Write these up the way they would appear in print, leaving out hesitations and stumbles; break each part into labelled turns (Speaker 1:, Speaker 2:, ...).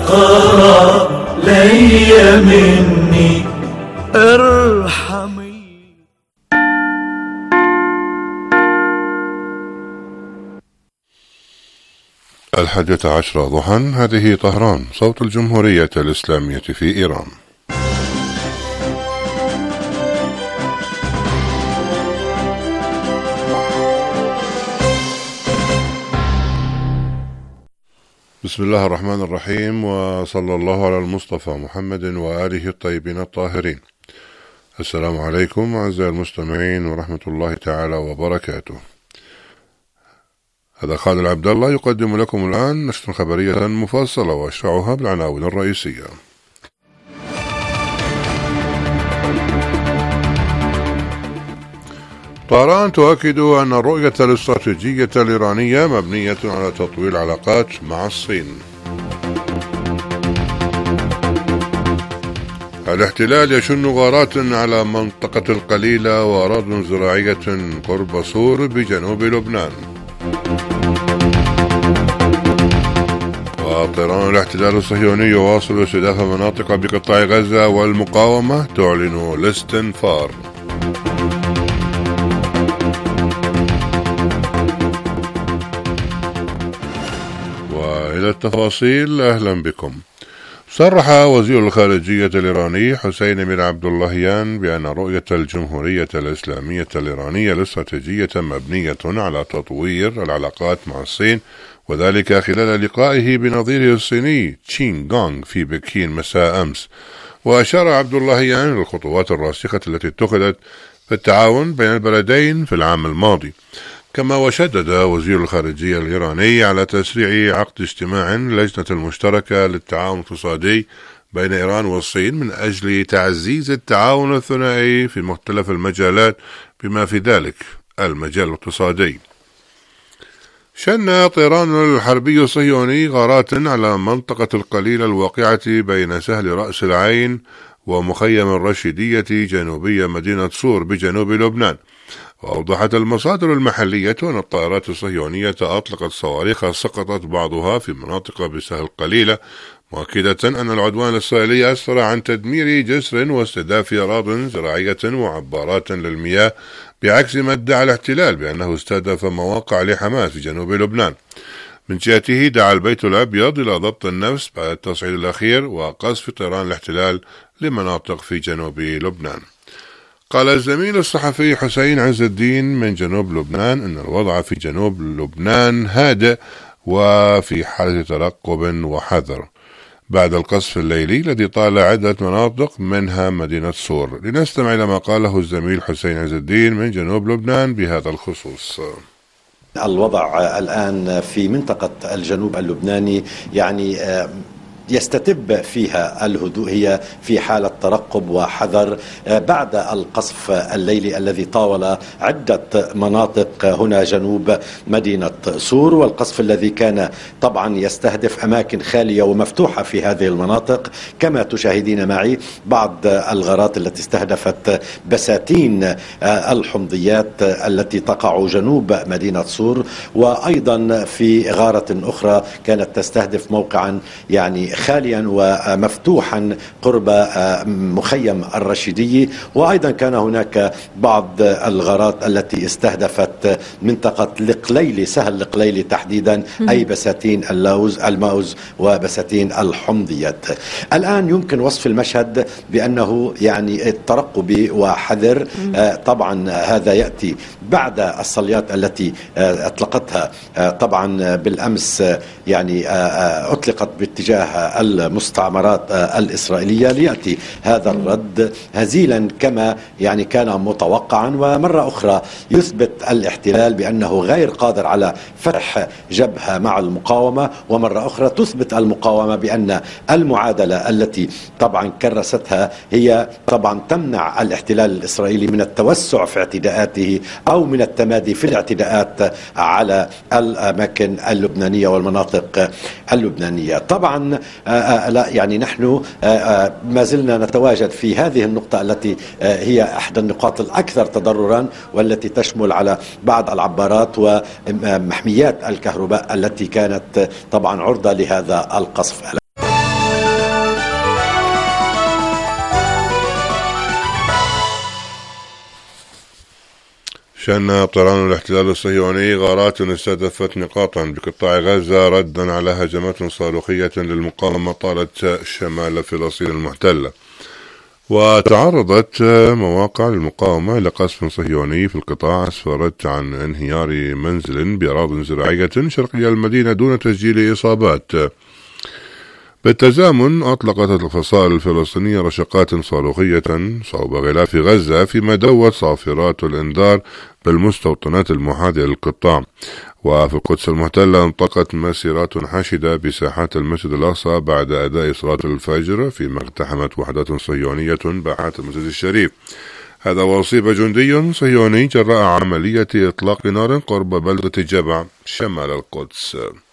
Speaker 1: قرار لي مني ارحمي.
Speaker 2: 11 ضحى. هذه طهران، صوت الجمهورية الإسلامية في إيران. بسم الله الرحمن الرحيم، وصلى الله على المصطفى محمد وآله الطيبين الطاهرين. السلام عليكم أعزائي المستمعين ورحمة الله تعالى وبركاته. هذا خالد عبد الله يقدم لكم الآن نشرة خبرية مفصلة وأشرحها بالعناوين الرئيسية. طهران تؤكد أن الرؤية الاستراتيجية الإيرانية مبنية على تطوير العلاقات مع الصين. الاحتلال يشن غارات على منطقة القليلة وأراضٍ زراعية قرب صور بجنوب لبنان. وطيران الاحتلال الصهيوني يواصل استهداف مناطق بقطاع غزة، والمقاومة تعلن الاستنفار. وإلى التفاصيل، أهلا بكم. صرح وزير الخارجية الإيراني حسين أمير عبد اللهيان بأن رؤية الجمهورية الإسلامية الإيرانية الاستراتيجية مبنية على تطوير العلاقات مع الصين، وذلك خلال لقائه بنظيره الصيني تشين غونغ في بكين مساء أمس. وأشار عبد اللهيان للخطوات الراسخة التي اتخذت في التعاون بين البلدين في العام الماضي. كما وشدد وزير الخارجية الإيراني على تسريع عقد اجتماع اللجنة المشتركة للتعاون الاقتصادي بين إيران والصين من أجل تعزيز التعاون الثنائي في مختلف المجالات بما في ذلك المجال الاقتصادي. شن طيران الحربي الصهيوني غارات على منطقة القليلة الواقعة بين سهل رأس العين ومخيم الرشيدية جنوبية مدينة صور بجنوب لبنان. وأوضحت المصادر المحلية أن الطائرات الصهيونية أطلقت صواريخ سقطت بعضها في مناطق بسهل قليلة، مؤكدة أن العدوان الإسرائيلي أسفر عن تدمير جسر واستهداف أراضٍ زراعية وعبارات للمياه، بعكس ما ادعى الاحتلال بأنه استهدف مواقع لحماس في جنوب لبنان. من جهته دعا البيت الأبيض إلى ضبط النفس بعد التصعيد الأخير وقصف طيران الاحتلال لمناطق في جنوب لبنان. قال الزميل الصحفي حسين عز الدين من جنوب لبنان أن الوضع في جنوب لبنان هادئ وفي حالة ترقب وحذر بعد القصف الليلي الذي طال عدة مناطق منها مدينة صور. لنستمع إلى ما قاله الزميل حسين عز الدين من جنوب لبنان بهذا الخصوص.
Speaker 3: الوضع الآن في منطقة الجنوب اللبناني يعني يستتب فيها الهدوء، هي في حالة ترقب وحذر بعد القصف الليلي الذي طاول عدة مناطق هنا جنوب مدينة صور، والقصف الذي كان طبعا يستهدف أماكن خالية ومفتوحة في هذه المناطق، كما تشاهدين معي بعض الغارات التي استهدفت بساتين الحمضيات التي تقع جنوب مدينة صور، وأيضا في غارة أخرى كانت تستهدف موقعا يعني خاليا ومفتوحا قرب مخيم الرشيدي. وأيضا كان هناك بعض الغارات التي استهدفت منطقة لقليلي، سهل لقليلي تحديدا، أي بساتين الماوز وبساتين الحمضيات. الآن يمكن وصف المشهد بأنه يعني الترقب وحذر. طبعا هذا يأتي بعد الصليات التي أطلقتها طبعا بالأمس، يعني أطلقت باتجاه المستعمرات الإسرائيلية، ليأتي هذا الرد هزيلا كما يعني كان متوقعا. ومرة أخرى يثبت الاحتلال بأنه غير قادر على فتح جبهة مع المقاومة، ومرة أخرى تثبت المقاومة بأن المعادلة التي طبعا كرستها هي طبعا تمنع الاحتلال الإسرائيلي من التوسع في اعتداءاته أو من التمادي في الاعتداءات على الأماكن اللبنانية والمناطق اللبنانية. طبعا لا يعني نحن ما زلنا نتواجد في هذه النقطة التي هي إحدى النقاط الأكثر تضررا، والتي تشمل على بعض العبارات ومحميات الكهرباء التي كانت طبعا عرضة لهذا القصف.
Speaker 2: شن طيران الاحتلال الصهيوني غارات استهدفت نقاطا بقطاع غزة ردا على هجمات صاروخية للمقاومة طالت شمال فلسطين المحتلة. وتعرضت مواقع المقاومة إلى قصف صهيوني في القطاع أسفرت عن انهيار منزل بأراضٍ زراعية شرقي المدينة دون تسجيل إصابات. بالتزامن أطلقت الفصائل الفلسطينية رشقات صاروخية صوب غلاف غزة، فيما دوت صافرات الإنذار بالمستوطنات المحاذية للقطاع. وفي القدس المحتلة انطلقت مسيرات حشدة بساحات المسجد الأقصى بعد أداء صلاة الفجر، فيما اقتحمت وحدات صهيونية باحات المسجد الشريف. هذا وأصيب جندي صهيوني جراء عملية إطلاق نار قرب بلدة جبع شمال القدس.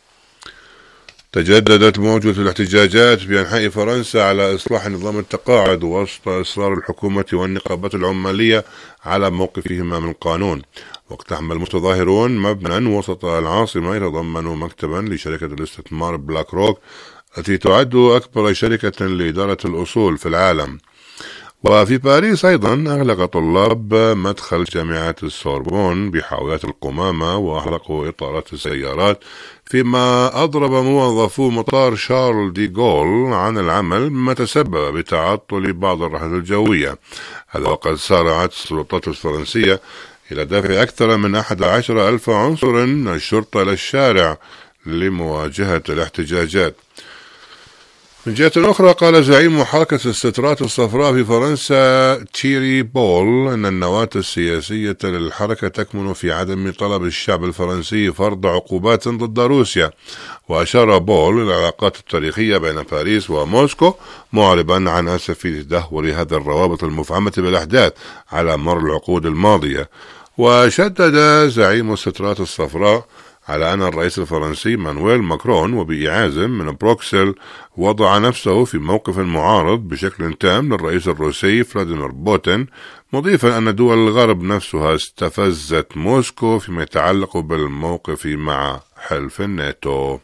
Speaker 2: تجددت موجة الاحتجاجات بأنحاء فرنسا على إصلاح نظام التقاعد وسط إصرار الحكومة والنقابات العمالية على موقفهما من القانون. واقتحم المتظاهرون مبنى وسط العاصمة يتضمن مكتبا لشركة الاستثمار بلاك روك التي تعد أكبر شركة لإدارة الأصول في العالم. وفي باريس أيضا أغلق طلاب مدخل جامعة السوربون بحاويات القمامة وأحرقوا إطارات السيارات، فيما أضرب موظفو مطار شارل دي غول عن العمل مما تسبب بتعطل بعض الرحلات الجوية. هذا وقد سارعت السلطات الفرنسية إلى دفع أكثر من 11,000 عنصر من الشرطة إلى الشارع لمواجهة الاحتجاجات. من جهة أخرى، قال زعيم حركة السترات الصفراء في فرنسا تيري بول أن النواة السياسية للحركة تكمن في عدم طلب الشعب الفرنسي فرض عقوبات ضد روسيا. وأشار بول إلى العلاقات التاريخية بين باريس وموسكو، معربا عن أسف تدهور هذه الروابط المفعمة بالأحداث على مر العقود الماضية. وشدد زعيم السترات الصفراء على أن الرئيس الفرنسي مانويل ماكرون وبإعاز من بروكسل وضع نفسه في موقف معارض بشكل تام للرئيس الروسي فلاديمير بوتين، مضيفا أن دول الغرب نفسها استفزت موسكو فيما يتعلق بالموقف مع حلف الناتو.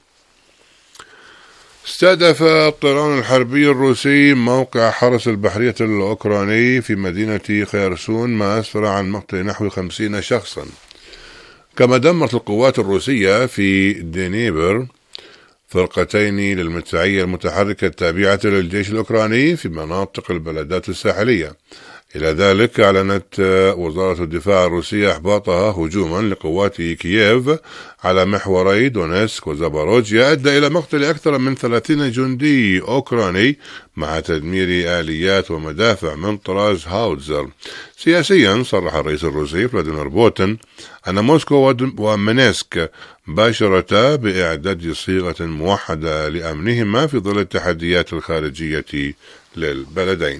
Speaker 2: استهدف الطيران الحربي الروسي موقع حرس البحرية الأوكراني في مدينة خيرسون، ما أسفر عن مقتل نحو 50 شخصا. كما دمرت القوات الروسية في دينيبر فرقتين للمدفعية المتحركة التابعة للجيش الأوكراني في مناطق البلدات الساحلية. إلى ذلك أعلنت وزارة الدفاع الروسية إحباطها هجوما لقوات كييف على محوري دونيسك وزاباروجيا أدى إلى مقتل أكثر من 30 جندي أوكراني مع تدمير آليات ومدافع من طراز هاوتزر. سياسيا صرح الرئيس الروسي فلاديمير بوتين أن موسكو ومينسك باشرتا بإعداد صيغة موحدة لأمنهما في ظل التحديات الخارجية للبلدين.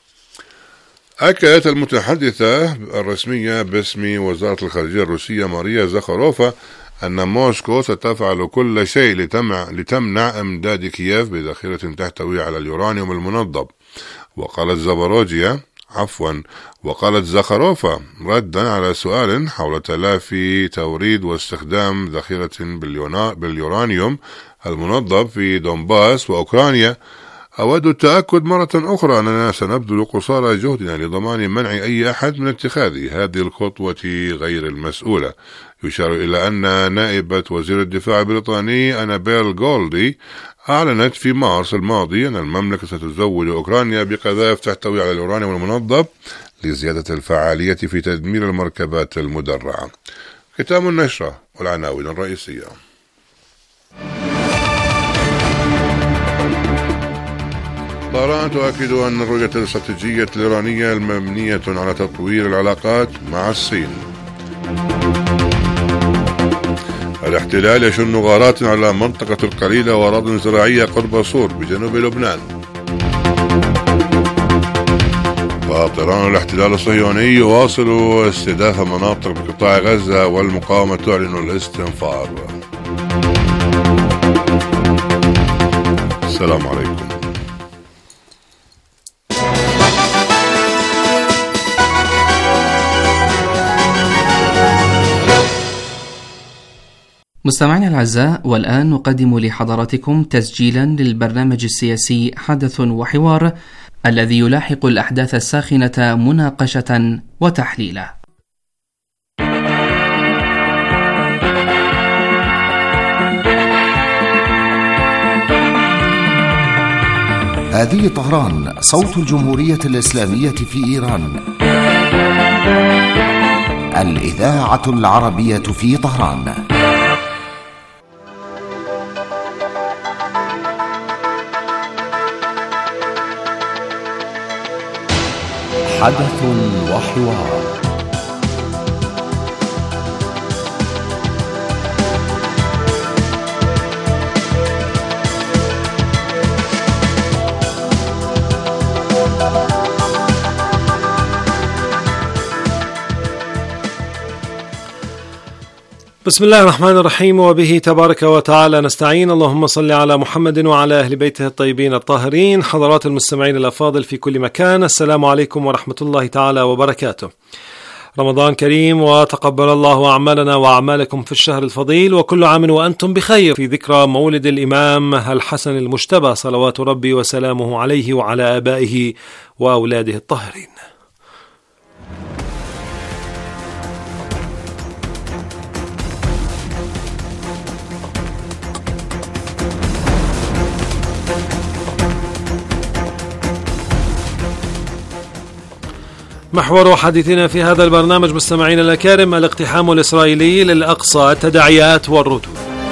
Speaker 2: أكدت المتحدثة الرسمية باسم وزارة الخارجية الروسية ماريا زخاروفا أن موسكو ستفعل كل شيء لتمنع إمداد كييف بذخيرة تحتوي على اليورانيوم المنضب. وقالت زخاروفا ردا على سؤال حول تلافي توريد واستخدام ذخيرة باليورانيوم المنضب في دونباس وأوكرانيا: أود التأكد مرة أخرى أننا سنبذل قصارى جهدنا لضمان منع أي أحد من اتخاذ هذه الخطوة غير المسؤولة. يشار إلى أن نائبة وزير الدفاع البريطاني أنابيل جولدي أعلنت في مارس الماضي أن المملكة ستزود أوكرانيا بقذائف تحتوي على اليورانيوم المنضب لزيادة الفعالية في تدمير المركبات المدرعة. ختام النشرة والعناوين الرئيسية. طهران تؤكد أن الرؤية الاستراتيجية الإيرانية المبنية على تطوير العلاقات مع الصين. الاحتلال يشن غارات على منطقة القليلة وأراضٍ زراعية قرب صور بجنوب لبنان. وطيران الاحتلال الصهيوني يواصل استهداف مناطق بقطاع غزة والمقاومة تعلن الاستنفار. السلام عليكم.
Speaker 4: مستمعينا الأعزاء، والآن نقدم لحضراتكم تسجيلا للبرنامج السياسي حدث وحوار الذي يلاحق الأحداث الساخنة مناقشة وتحليلا.
Speaker 5: هذه طهران، صوت الجمهورية الإسلامية في إيران. الإذاعة العربية في طهران. حدث وحوار.
Speaker 6: بسم الله الرحمن الرحيم، وبه تبارك وتعالى نستعين. اللهم صل على محمد وعلى أهل بيته الطيبين الطاهرين. حضرات المستمعين الأفاضل في كل مكان، السلام عليكم ورحمة الله تعالى وبركاته. رمضان كريم، وتقبل الله أعمالنا وأعمالكم في الشهر الفضيل، وكل عام وأنتم بخير، في ذكرى مولد الإمام الحسن المجتبى صلوات ربي وسلامه عليه وعلى آبائه وأولاده الطاهرين. محور حديثنا في هذا البرنامج مستمعينا الأكارم الاقتحام الإسرائيلي للأقصى، التداعيات والردود.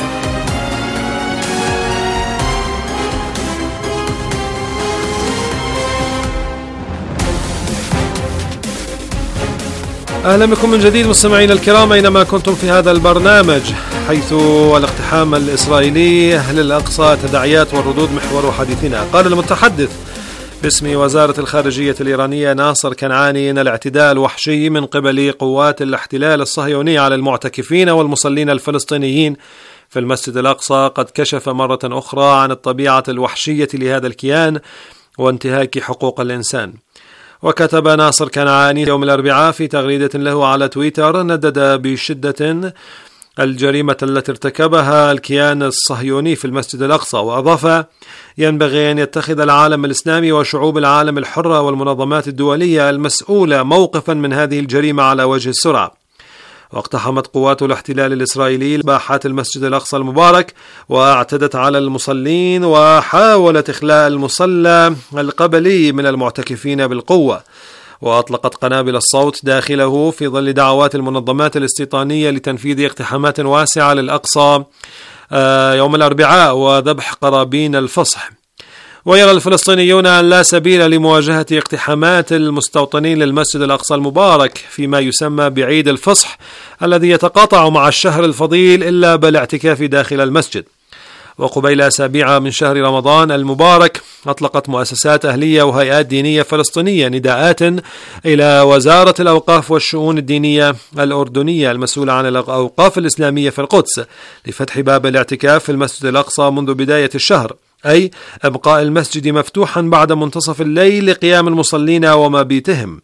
Speaker 6: أهلا بكم من جديد مستمعينا الكرام أينما كنتم في هذا البرنامج، حيث الاقتحام الإسرائيلي للأقصى، التداعيات والردود محور حديثنا. قال المتحدث باسم وزارة الخارجية الإيرانية ناصر كنعاني إن الاعتداء الوحشي من قبل قوات الاحتلال الصهيوني على المعتكفين والمصلين الفلسطينيين في المسجد الأقصى قد كشف مرة أخرى عن الطبيعة الوحشية لهذا الكيان وانتهاك حقوق الإنسان. وكتب ناصر كنعاني يوم الأربعاء في تغريدة له على تويتر: ندد بشدة الجريمة التي ارتكبها الكيان الصهيوني في المسجد الأقصى، وأضاف: ينبغي أن يتخذ العالم الإسلامي وشعوب العالم الحرة والمنظمات الدولية المسؤولة موقفا من هذه الجريمة على وجه السرعة. واقتحمت قوات الاحتلال الإسرائيلي باحات المسجد الأقصى المبارك، واعتدت على المصلين، وحاولت إخلاء المصلى القبلي من المعتكفين بالقوة، وأطلقت قنابل الصوت داخله في ظل دعوات المنظمات الاستيطانية لتنفيذ اقتحامات واسعة للأقصى يوم الأربعاء وذبح قرابين الفصح. ويرى الفلسطينيون أن لا سبيل لمواجهة اقتحامات المستوطنين للمسجد الأقصى المبارك فيما يسمى بعيد الفصح الذي يتقاطع مع الشهر الفضيل إلا بالاعتكاف داخل المسجد. وقبيل أسابيع من شهر رمضان المبارك أطلقت مؤسسات أهلية وهيئات دينية فلسطينية نداءات إلى وزارة الأوقاف والشؤون الدينية الأردنية المسؤولة عن الأوقاف الإسلامية في القدس لفتح باب الاعتكاف في المسجد الأقصى منذ بداية الشهر، أي إبقاء المسجد مفتوحا بعد منتصف الليل لقيام المصلين ومبيتهم،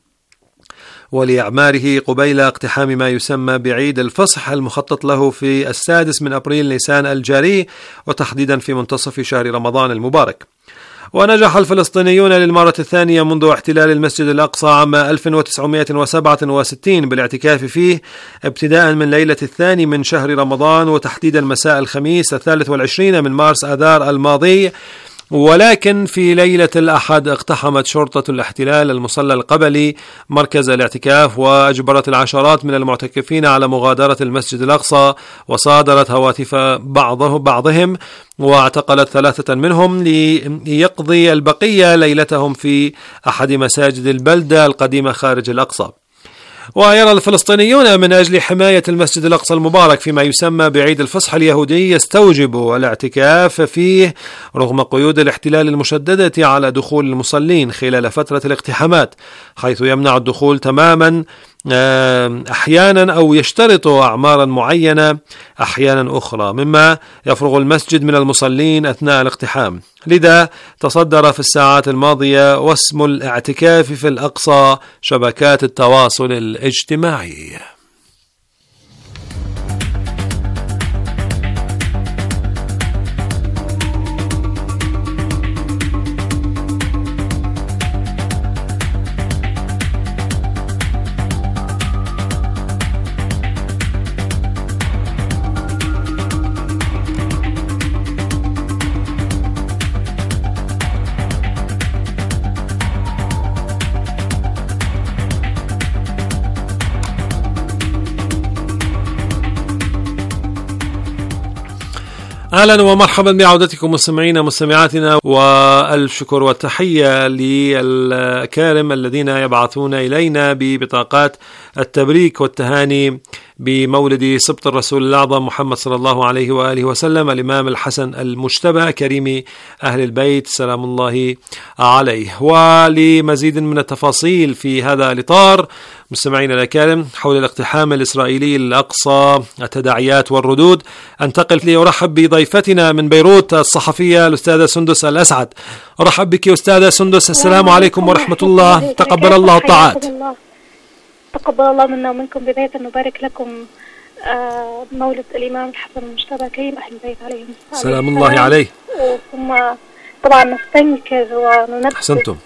Speaker 6: ولإعماره قبيل اقتحام ما يسمى بعيد الفصح المخطط له في 6 أبريل نيسان الجاري، وتحديدا في منتصف شهر رمضان المبارك. ونجح الفلسطينيون للمرة الثانية منذ احتلال المسجد الأقصى عام 1967 بالاعتكاف فيه، ابتداء من ليلة 2 من شهر رمضان، وتحديدا مساء الخميس 23 من مارس آذار الماضي. ولكن في ليلة الأحد اقتحمت شرطة الاحتلال المصلى القبلي مركز الاعتكاف، وأجبرت العشرات من المعتكفين على مغادرة المسجد الأقصى، وصادرت هواتف بعضهم، واعتقلت 3 منهم ليقضي البقية ليلتهم في أحد مساجد البلدة القديمة خارج الأقصى. ويرى الفلسطينيون من أجل حماية المسجد الأقصى المبارك فيما يسمى بعيد الفصح اليهودي يستوجب الاعتكاف فيه رغم قيود الاحتلال المشددة على دخول المصلين خلال فترة الاقتحامات، حيث يمنع الدخول تماما أحيانا أو يشترط أعمارا معينة أحيانا أخرى، مما يفرغ المسجد من المصلين أثناء الاقتحام. لذا تصدر في الساعات الماضية واسم الاعتكاف في الأقصى شبكات التواصل الاجتماعي. أهلا ومرحبا بعودتكم مستمعينا مستمعاتنا، والف شكر والتحية للأكارم الذين يبعثون إلينا ببطاقات التبريك والتهاني بمولد سبط الرسول الأعظم محمد صلى الله عليه وآله وسلم الإمام الحسن المجتبى كريم أهل البيت سلام الله عليه. ولمزيد من التفاصيل في هذا الإطار مستمعينا الأكارم حول الاقتحام الإسرائيلي الأقصى التداعيات والردود، أنتقل لأرحب بضيفتنا من بيروت الصحفية الأستاذة سندس الأسعد. أرحب بك أستاذة سندس، السلام عليكم ورحمة الله، تقبل الله الطاعات.
Speaker 7: تقبل الله منا ومنكم. بداية نبارك لكم مولد الإمام الحسن المجتبى كريم أهل البيت عليهم
Speaker 6: سلام الله عليه.
Speaker 7: ثم طبعا نستنكر وننبه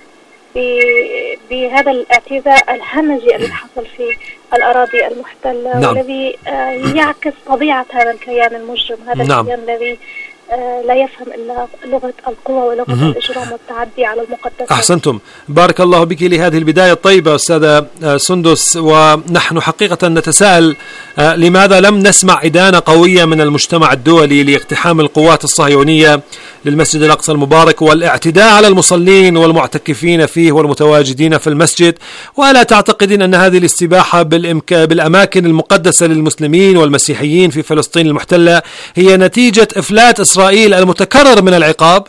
Speaker 7: بهذا الاعتداء الهمجي الذي حصل في الأراضي المحتلة. نعم. والذي يعكس طبيعة هذا الكيان المجرم، هذا
Speaker 6: نعم.
Speaker 7: الكيان الذي لا يفهم إلا لغة القوى ولغة الإجرام والتعدي على المقدسات.
Speaker 6: أحسنتم، بارك الله بك لهذه البداية الطيبة أستاذة سندس. ونحن حقيقة نتساءل لماذا لم نسمع إدانة قوية من المجتمع الدولي لاقتحام القوات الصهيونية للمسجد الأقصى المبارك والاعتداء على المصلين والمعتكفين فيه والمتواجدين في المسجد؟ ولا تعتقدين أن هذه الاستباحة بالأماكن المقدسة للمسلمين والمسيحيين في فلسطين المحتلة هي نتيجة إفلات إسرائيل المتكرر من العقاب؟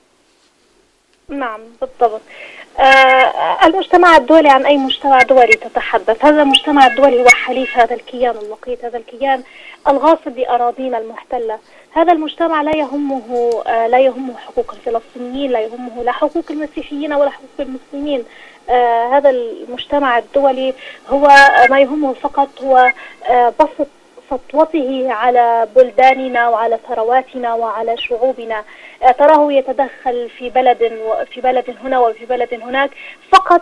Speaker 7: نعم بالضبط. المجتمع الدولي، عن أي مجتمع دولي تتحدث؟ هذا المجتمع الدولي هو حليف هذا الكيان اللقيط، هذا الكيان الغاصب لأراضينا المحتلة. هذا المجتمع لا يهمه حقوق الفلسطينيين، لا يهمه لا حقوق المسيحيين ولا حقوق المسلمين. هذا المجتمع الدولي هو ما يهمه فقط هو بسط سطوته على بلداننا وعلى ثرواتنا وعلى شعوبنا. تراه يتدخل في بلد هنا وفي بلد هناك فقط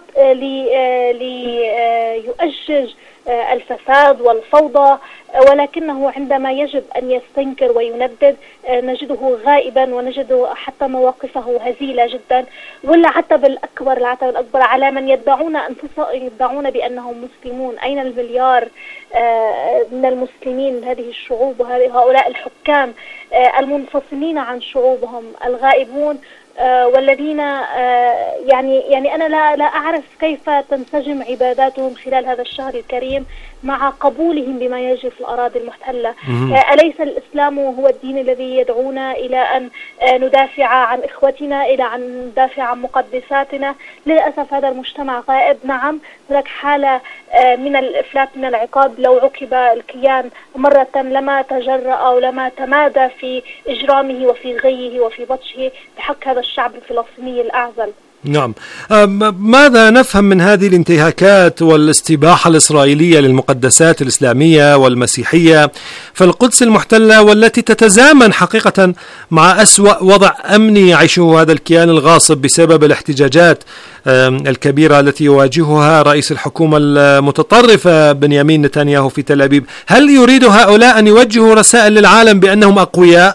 Speaker 7: ليؤجج الفساد والفوضى، ولكنه عندما يجب أن يستنكر ويندد نجده غائبا، ونجد حتى مواقفه هزيلة جدا. والعتب الأكبر على من يدعون بأنهم مسلمون. أين المليار من المسلمين، هذه الشعوب وهؤلاء الحكام المنفصلين عن شعوبهم الغائبون، والذين يعني أنا لا أعرف كيف تنسجم عباداتهم خلال هذا الشهر الكريم مع قبولهم بما يجري في الأراضي المحتلة. أليس الإسلام هو الدين الذي يدعونا إلى أن ندافع عن إخوتنا، إلى أن ندافع عن مقدساتنا؟ للأسف هذا المجتمع غائب. نعم هناك حالة من الإفلات من العقاب. لو عُقب الكيان مرة لما تجرأ أو لما تمادى في إجرامه وفي غيه وفي بطشه بحق هذا الشعب الفلسطيني الأعزل.
Speaker 6: نعم. ماذا نفهم من هذه الانتهاكات والاستباحة الإسرائيلية للمقدسات الإسلامية والمسيحية في القدس المحتلة، والتي تتزامن حقيقة مع أسوأ وضع أمني يعيشه هذا الكيان الغاصب بسبب الاحتجاجات الكبيرة التي يواجهها رئيس الحكومة المتطرفة بنيامين نتنياهو في تل أبيب؟ هل يريد هؤلاء أن يوجهوا رسائل للعالم بأنهم أقوياء؟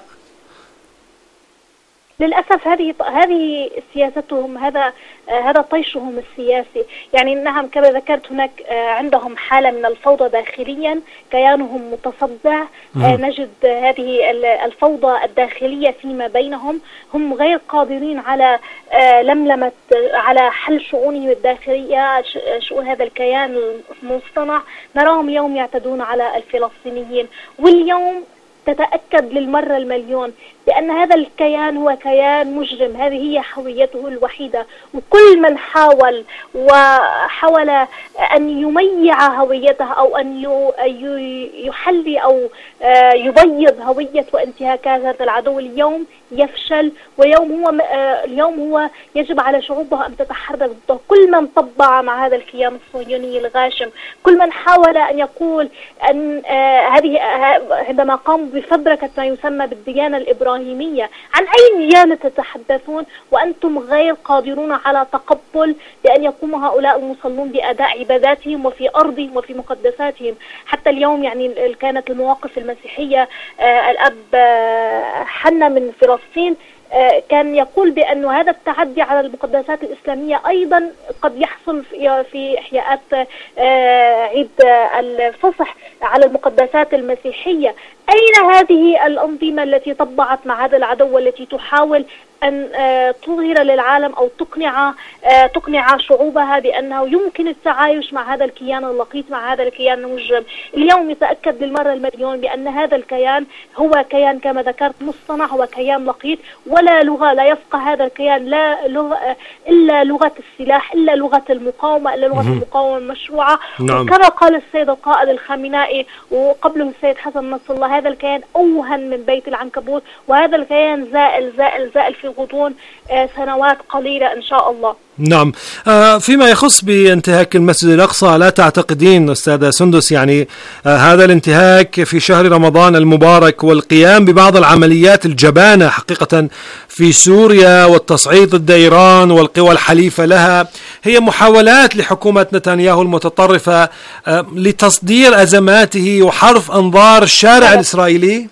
Speaker 7: للأسف هذه سياستهم، هذا طيشهم السياسي. يعني نعم كما ذكرت هناك عندهم حالة من الفوضى داخليا، كيانهم متصدع. نجد هذه الفوضى الداخلية فيما بينهم، هم غير قادرين على على حل شؤونهم الداخلية، شؤون هذا الكيان المصطنع. نراهم اليوم يعتدون على الفلسطينيين، واليوم تتأكد للمرة المليون بأن هذا الكيان هو كيان مجرم. هذه هي هويته الوحيدة، وكل من حاول أن يميع هويته أو أن يحلي أو يبيض هوية وانتهاكات هذا العدو اليوم يفشل. اليوم هو يجب على شعوبه أن تتحرك ضده. كل من طبع مع هذا الكيان الصهيوني الغاشم، كل من حاول أن يقول أن عندما قاموا بفبركة ما يسمى بالديانة الإبراهيمية، عن أي ديانة تتحدثون وأنتم غير قادرون على تقبل بأن يقوم هؤلاء المصلون بأداء عباداتهم وفي أرضهم وفي مقدساتهم؟ حتى اليوم يعني كانت المواقف المسيحية، الأب حنا من فلسطين كان يقول بأن هذا التعدي على المقدسات الإسلامية أيضا قد يحصل في إحياءات عيد الفصح على المقدسات المسيحية. أين هذه الأنظمة التي طبعت مع هذا العدو والتي تحاول أن تظهر للعالم أو تقنع شعوبها بأنه يمكن التعايش مع هذا الكيان اللقيط، مع هذا الكيان المجرم؟ اليوم يتأكد للمرة المليون بأن هذا الكيان هو كيان كما ذكرت مصطنع، هو كيان لقيط ولا لغة، لا يفقه هذا الكيان لا لغة إلا لغة السلاح، إلا لغة المقاومة، إلا لغة المقاومة المشروعة. وكما قال السيد القائد الخامنائي وقبله السيد حسن نصر الله، هذا الكيان أوهن من بيت العنكبوت، وهذا الكيان زائل زائل زائل في غضون سنوات قليلة إن شاء الله.
Speaker 6: نعم. فيما يخص بانتهاك المسجد الأقصى، لا تعتقدين أستاذة سندس يعني هذا الانتهاك في شهر رمضان المبارك والقيام ببعض العمليات الجبانة حقيقة في سوريا والتصعيد ضد إيران والقوى الحليفة لها هي محاولات لحكومة نتنياهو المتطرفة لتصدير أزماته وحرف أنظار الشارع الإسرائيلي؟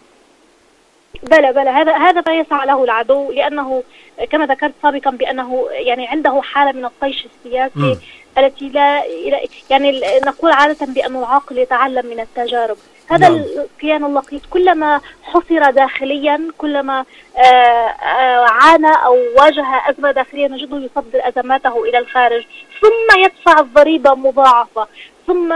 Speaker 7: بلى هذا ما يسعى له العدو، لأنه كما ذكرت سابقا بأنه يعني عنده حالة من الطيش السياسي التي لا يعني نقول عادة بأن العاقل يتعلم من التجارب. هذا الكيان اللقيط كلما حصر داخليا، كلما عانى أو واجه أزمة داخلية نجده يصدر أزماته إلى الخارج، ثم يدفع الضريبة مضاعفة، ثم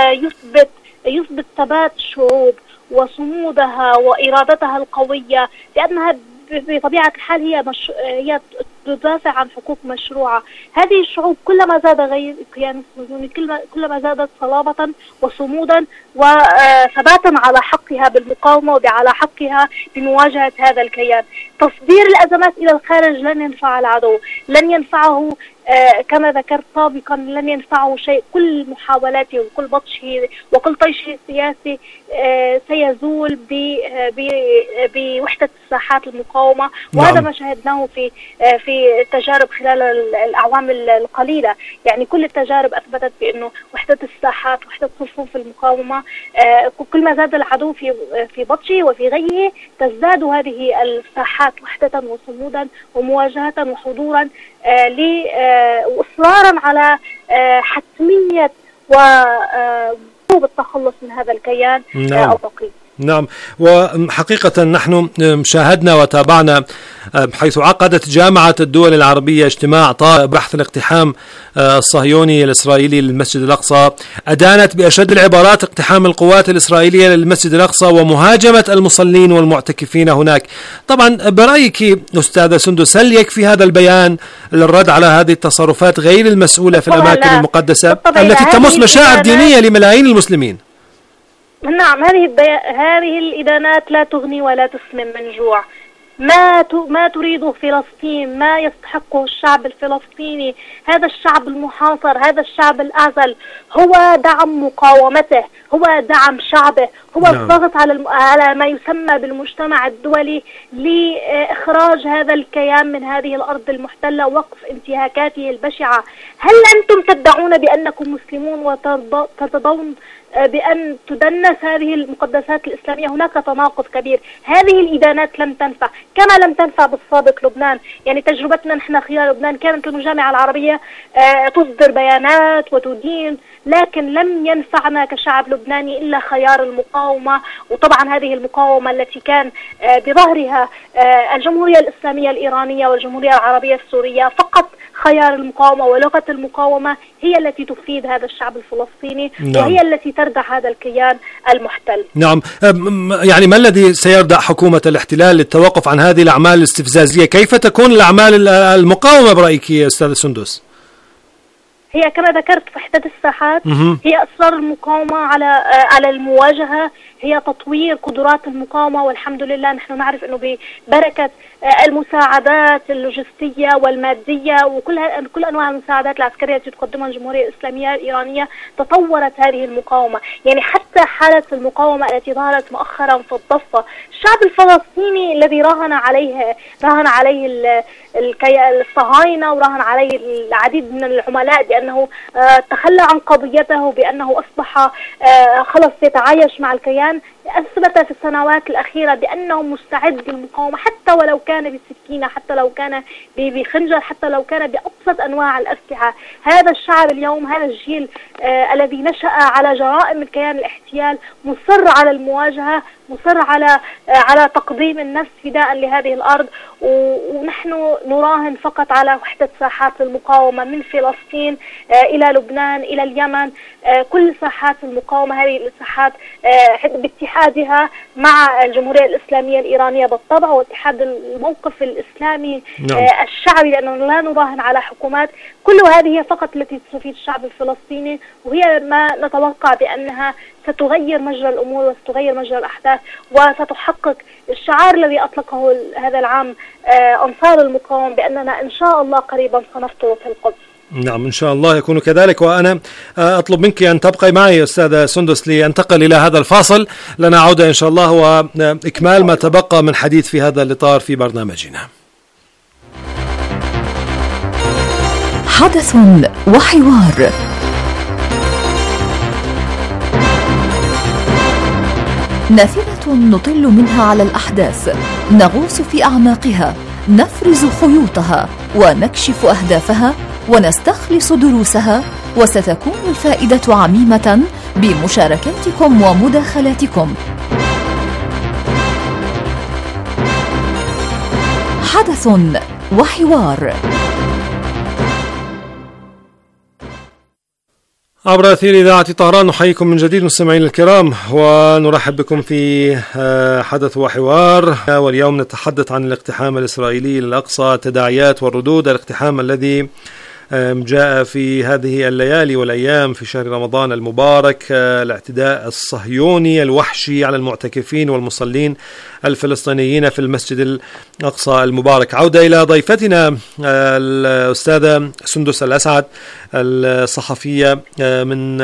Speaker 7: يثبت ثبات الشعوب وصمودها وإرادتها القوية، لأنها بطبيعة الحال هي تدافع عن حقوق مشروعة. هذه الشعوب كلما زاد غير الكيان الصهيوني كلما زادت صلابة وصمودا وثباتا على حقها بالمقاومة وعلى حقها بمواجهة هذا الكيان. تصدير الأزمات إلى الخارج لن ينفع العدو، لن ينفعه كما ذكرت سابقا، لن ينفعه شيء. كل محاولاته وكل بطشه وكل طيشه السياسي سيزول بوحدة الساحات المقاومة. وهذا ما شاهدناه في التجارب خلال الأعوام القليلة. يعني كل التجارب أثبتت بأنه وحدة الساحات، وحدة صفوف المقاومة، كل ما زاد العدو في بطشه وفي غيه تزداد هذه الساحات وحدة وصمودا ومواجهة وحضورا وإصرارا على حتمية ووجوب التخلص من هذا الكيان الرقيق.
Speaker 6: نعم. وحقيقة نحن شاهدنا وتابعنا حيث عقدت جامعة الدول العربية اجتماع بحث الاقتحام الصهيوني الإسرائيلي للمسجد الأقصى، أدانت بأشد العبارات اقتحام القوات الإسرائيلية للمسجد الأقصى ومهاجمة المصلين والمعتكفين هناك. طبعا برأيك أستاذة سندس، هل يكفي هذا البيان للرد على هذه التصرفات غير المسؤولة في الأماكن المقدسة التي تمس مشاعر دينية لملايين المسلمين؟
Speaker 7: نعم، هذه الإدانات لا تغني ولا تسمن من جوع. ما تريده فلسطين، ما يستحقه الشعب الفلسطيني، هذا الشعب المحاصر، هذا الشعب الأعزل، هو دعم مقاومته، هو دعم شعبه، هو الضغط على ما يسمى بالمجتمع الدولي لإخراج هذا الكيان من هذه الأرض المحتلة، وقف انتهاكاته البشعة. هل أنتم تدعون بأنكم مسلمون وترتضون بأن تدنس هذه المقدسات الإسلامية؟ هناك تناقض كبير. هذه الإدانات لم تنفع، كما لم تنفع بالسابق لبنان. يعني تجربتنا نحن خلال لبنان كانت المجامعة العربية تصدر بيانات وتدين، لكن لم ينفعنا كشعب لبناني إلا خيار المقاومة. وطبعا هذه المقاومة التي كان بظهرها الجمهورية الإسلامية الإيرانية والجمهورية العربية السورية، فقط خيار المقاومة ولغة المقاومة هي التي تفيد هذا الشعب الفلسطيني. نعم. وهي التي تردع هذا الكيان المحتل.
Speaker 6: نعم. يعني ما الذي سيردع حكومة الاحتلال للتوقف عن هذه الأعمال الاستفزازية؟ كيف تكون الأعمال المقاومة برأيك يا أستاذ سندس؟
Speaker 7: هي كما ذكرت وحدة الساحات، هي إصرار المقاومة على المواجهة، هي تطوير قدرات المقاومة. والحمد لله نحن نعرف أنه ببركة المساعدات اللوجستية والمادية وكل أنواع المساعدات العسكرية التي تقدمها الجمهورية الإسلامية الإيرانية تطورت هذه المقاومة. يعني حتى حالة المقاومة التي ظهرت مؤخرا في الضفة، الشعب الفلسطيني الذي راهن عليه الصهاينة وراهن عليه العديد من العملاء بأنه تخلى عن قضيته، بأنه أصبح خلص يتعايش مع الكيان، أثبت في السنوات الأخيرة بأنه مستعد للمقاومة، حتى ولو كان بالسكينة، حتى لو كان بخنجر، حتى لو كان بأبسط أنواع الأسلحة. هذا الشعب اليوم، هذا الجيل الذي نشأ على جرائم الكيان الاحتيال مصر على المواجهة، مصر على تقديم النفس فداء لهذه الأرض. ونحن نراهن فقط على وحدة ساحات المقاومة من فلسطين إلى لبنان إلى اليمن. كل ساحات المقاومة، هذه الساحات باتحادها مع الجمهورية الإسلامية الإيرانية بالطبع، واتحاد الموقف الإسلامي الشعبي، لأنه لا نراهن على حكومات. كل هذه هي فقط التي تفيد الشعب الفلسطيني، وهي ما نتوقع بأنها ستغير مجرى الأمور وستغير مجرى الأحداث، وستحقق الشعار الذي أطلقه هذا العام أنصار المقاومة بأننا إن شاء الله قريبا سنفطر في القدس.
Speaker 6: نعم إن شاء الله يكون كذلك. وأنا أطلب منك أن تبقي معي أستاذة سندس لأنتقل إلى هذا الفاصل، لنا عودة إن شاء الله وإكمال ما تبقى من حديث في هذا الإطار في برنامجنا.
Speaker 8: حدث وحوار. نافذة نطل منها على الأحداث، نغوص في أعماقها، نفرز خيوطها ونكشف أهدافها ونستخلص دروسها، وستكون الفائدة عميمة بمشاركاتكم ومداخلاتكم. حدث وحوار
Speaker 6: عبر أثير إذاعة طهران. نحييكم من جديد مستمعين الكرام ونرحب بكم في حدث وحوار. واليوم نتحدث عن الاقتحام الإسرائيلي للأقصى، تداعيات والردود. الاقتحام الذي جاء في هذه الليالي والأيام في شهر رمضان المبارك، الاعتداء الصهيوني الوحشي على المعتكفين والمصلين الفلسطينيين في المسجد الأقصى المبارك. عودة إلى ضيفتنا الأستاذة سندس الأسعد، الصحفية من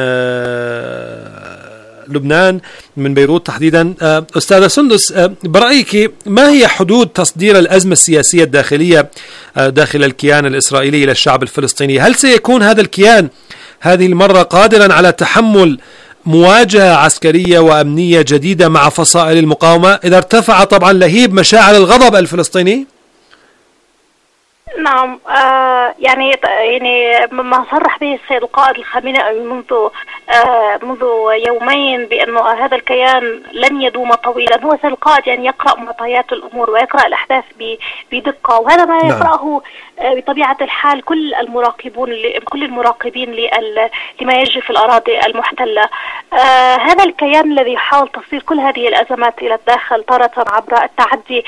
Speaker 6: لبنان، من بيروت تحديدا. أستاذة سندس، برأيك ما هي حدود تصدير الأزمة السياسية الداخلية داخل الكيان الإسرائيلي إلى الشعب الفلسطيني؟ هل سيكون هذا الكيان هذه المرة قادرا على تحمل مواجهة عسكرية وأمنية جديدة مع فصائل المقاومة إذا ارتفع طبعا لهيب مشاعر الغضب الفلسطيني؟
Speaker 7: نعم، يعني ما صرح به السيد القائد الخامنئي منذ يومين بأنه هذا الكيان لن يدوم طويلا. هو السيد القائد يعني يقرأ معطيات الأمور ويقرأ الأحداث بدقة، وهذا ما يقرأه بطبيعة الحال كل المراقبين لما يجري في الأراضي المحتلة. هذا الكيان الذي يحاول تصدير كل هذه الأزمات إلى الداخل، تارة عبر التعدي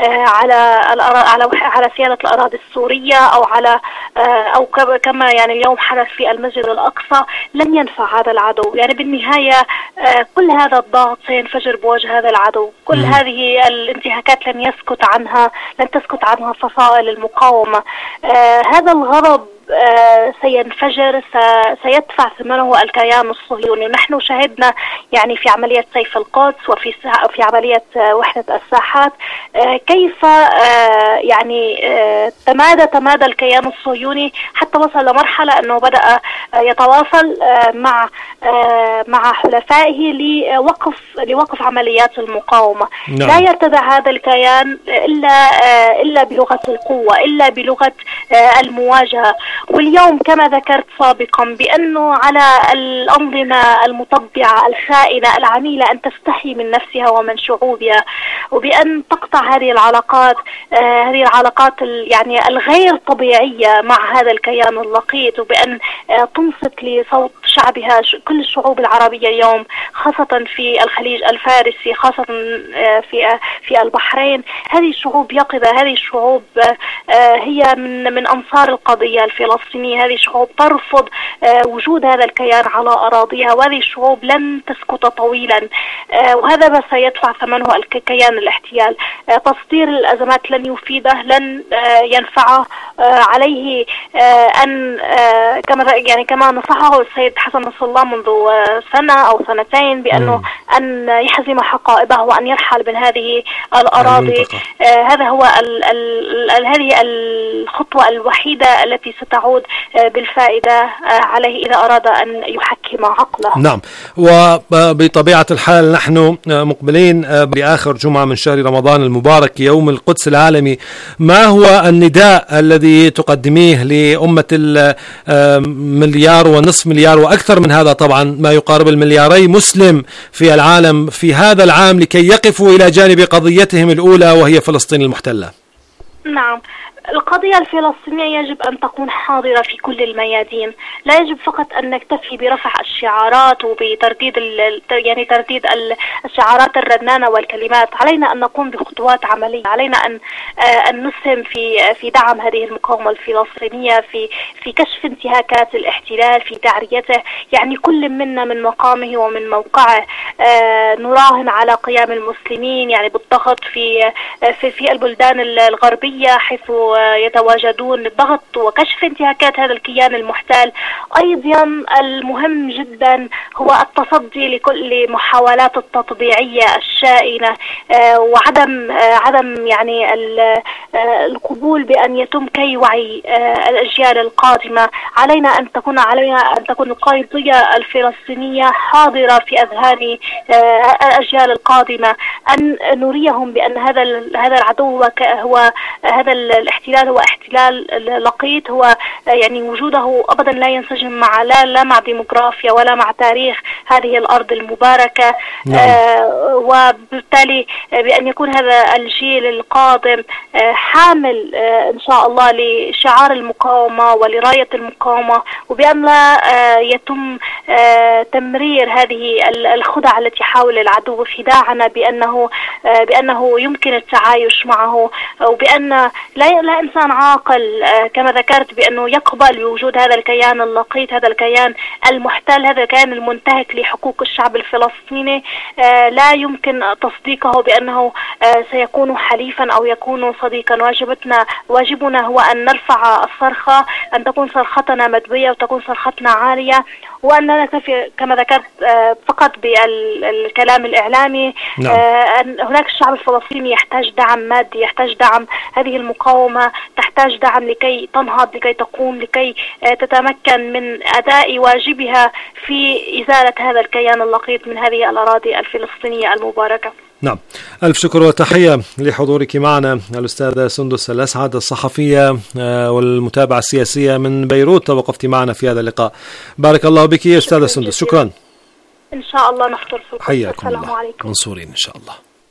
Speaker 7: على سيادة الأراضي السورية أو كما يعني اليوم حدث في المسجد الأقصى، لن ينفع هذا العدو. يعني بالنهاية كل هذا الضغط سينفجر بوجه هذا العدو. كل هذه الانتهاكات لن تسكت عنها فصائل المقاومة. هذا الغضب سينفجر، سيدفع ثمنه الكيان الصهيوني. نحن شهدنا يعني في عملية سيف القدس وفي عملية وحدة الساحات كيف يعني تمادى الكيان الصهيوني حتى وصل لمرحلة أنه بدأ يتواصل مع حلفائه لوقف عمليات المقاومة. لا يرتدع هذا الكيان إلا بلغة القوة، إلا بلغة المواجهة. واليوم كما ذكرت سابقا بأنه على الأنظمة المطبعة الخائنة العميلة أن تستحي من نفسها ومن شعوبها، وبأن تقطع هذه العلاقات يعني الغير طبيعية مع هذا الكيان اللقيط، وبأن تنصت لصوت شعبها. كل الشعوب العربية اليوم خاصة في الخليج الفارسي، خاصة في البحرين، هذه الشعوب يقظة، هذه الشعوب هي من أنصار القضية الفلسطينية. هذه الشعوب ترفض وجود هذا الكيان على أراضيها، وهذه الشعوب لن تسكت طويلا، وهذا ما سيدفع ثمنه الكيان الاحتيال. تصدير الأزمات لن يفيده، لن ينفعه. عليه أن كما نصحه السيد حسن نصر الله منذ سنة أو سنتين بأنه أن يحزم حقائبه وأن يرحل من هذه الأراضي. هذا هو هذه الخطوة الوحيدة التي ستعود تعود بالفائدة عليه إذا أراد أن يحكم عقله.
Speaker 6: نعم، وبطبيعة الحال نحن مقبلين بآخر جمعة من شهر رمضان المبارك، يوم القدس العالمي. ما هو النداء الذي تقدميه لأمة المليار ونصف مليار وأكثر من هذا طبعا، ما يقارب الملياري مسلم في العالم في هذا العام، لكي يقفوا إلى جانب قضيتهم الأولى وهي فلسطين المحتلة؟
Speaker 7: نعم، القضية الفلسطينية يجب أن تكون حاضرة في كل الميادين. لا يجب فقط أن نكتفي برفع الشعارات وبترديد ترديد الشعارات الرنانة والكلمات. علينا أن نقوم بخطوات عملية. علينا أن نسهم في دعم هذه المقاومة الفلسطينية، في كشف انتهاكات الاحتلال، في تعريته. يعني كل منا من مقامه ومن موقعه نراهن على قيام المسلمين يعني بالضغط في البلدان الغربية حيث يتواجدون، الضغط وكشف انتهاكات هذا الكيان المحتال. أيضا المهم جدا هو التصدي لكل محاولات التطبيعية الشائنة، وعدم يعني القبول بأن يتم كي وعي الأجيال القادمة. علينا أن تكون القضية الفلسطينية حاضرة في أذهان الأجيال القادمة، أن نريهم بأن هذا العدو هو هذا الاحتلال هو احتلال لقيط، هو يعني وجوده أبدا لا ينسجم لا مع ديموغرافيا ولا مع تاريخ هذه الأرض المباركة. وبالتالي بأن يكون هذا الجيل القادم حامل إن شاء الله لشعار المقاومة ولراية المقاومة، وبأن لا يتم تمرير هذه الخدع التي حاول العدو خداعنا بأنه يمكن التعايش معه، وبأن لا إنسان عاقل كما ذكرت بأنه يقبل بوجود هذا الكيان اللقيط، هذا الكيان المحتل، هذا الكيان المنتهك لحقوق الشعب الفلسطيني. لا يمكن تصديقه بأنه سيكون حليفا أو يكون صديقا. واجبنا هو أن نرفع الصرخة، أن تكون صرختنا مدوية وتكون صرختنا عالية، وأن لا نكتفي كما ذكرت فقط بالكلام الإعلامي. هناك الشعب الفلسطيني يحتاج دعم مادي، يحتاج دعم. هذه المقاومة تحتاج دعم لكي تنهض، لكي تقوم، لكي تتمكن من أداء واجبها في إزالة هذا الكيان اللقيط من هذه الأراضي الفلسطينية المباركة.
Speaker 6: نعم، ألف شكر وتحية لحضورك معنا الأستاذة سندس الأسعد، الصحفية والمتابعة السياسية من بيروت، توقفتي معنا في هذا اللقاء. بارك الله بك يا أستاذة سندس، شكرا.
Speaker 7: إن شاء الله نفطر في القدس.
Speaker 6: حياكم
Speaker 7: السلام
Speaker 6: الله،
Speaker 7: عليكم.
Speaker 6: منصورين إن شاء الله.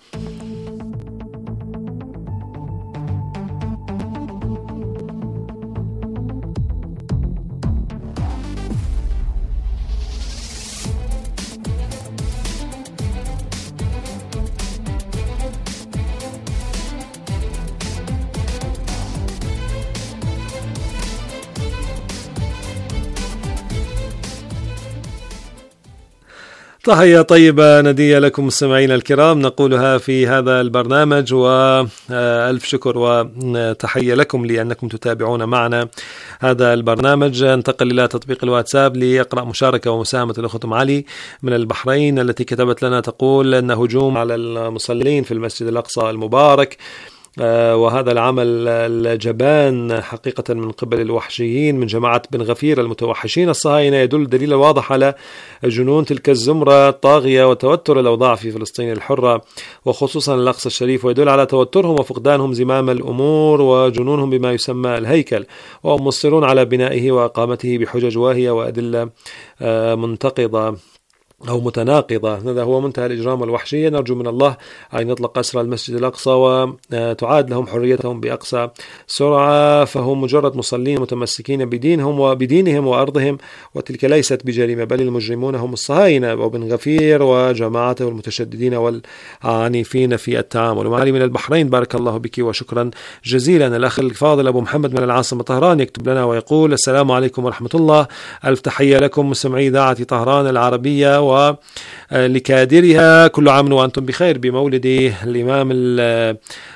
Speaker 6: تحية طيبة ندية لكم مستمعينا الكرام نقولها في هذا البرنامج، وألف شكر وتحية لكم لأنكم تتابعون معنا هذا البرنامج. انتقل إلى تطبيق الواتساب ليقرأ مشاركة ومساهمة الأخت أم علي من البحرين التي كتبت لنا تقول أن هجوم على المصلين في المسجد الأقصى المبارك وهذا العمل الجبان حقيقة من قبل الوحشيين من جماعة بن غفير المتوحشين الصهاينة يدل دليل واضح على جنون تلك الزمرة الطاغية وتوتر الأوضاع في فلسطين الحرة وخصوصا الأقصى الشريف، ويدل على توترهم وفقدانهم زمام الأمور وجنونهم بما يسمى الهيكل، وهم مصرون على بنائه وإقامته بحجج واهية وأدلة منتقضة أو متناقضة. هذا هو منتهى الإجرام والوحشية. نرجو من الله أن يطلق أسرى المسجد الأقصى وتعاد لهم حريتهم بأقصى سرعة، فهم مجرد مصلين متمسكين بدينهم وبدينهم وأرضهم، وتلك ليست بجريمة، بل المجرمون هم الصهاينة وبن غفير وجماعته المتشددين والعنيفين في التعامل. ومعالي من البحرين بارك الله بك وشكرا جزيلا. الأخ الفاضل أبو محمد من العاصمة طهران يكتب لنا ويقول السلام عليكم ورحمة الله، ألف تحية لكم مستمعي إذاعة طهران العربية ولكادرها، كل عام وأنتم بخير بمولد الإمام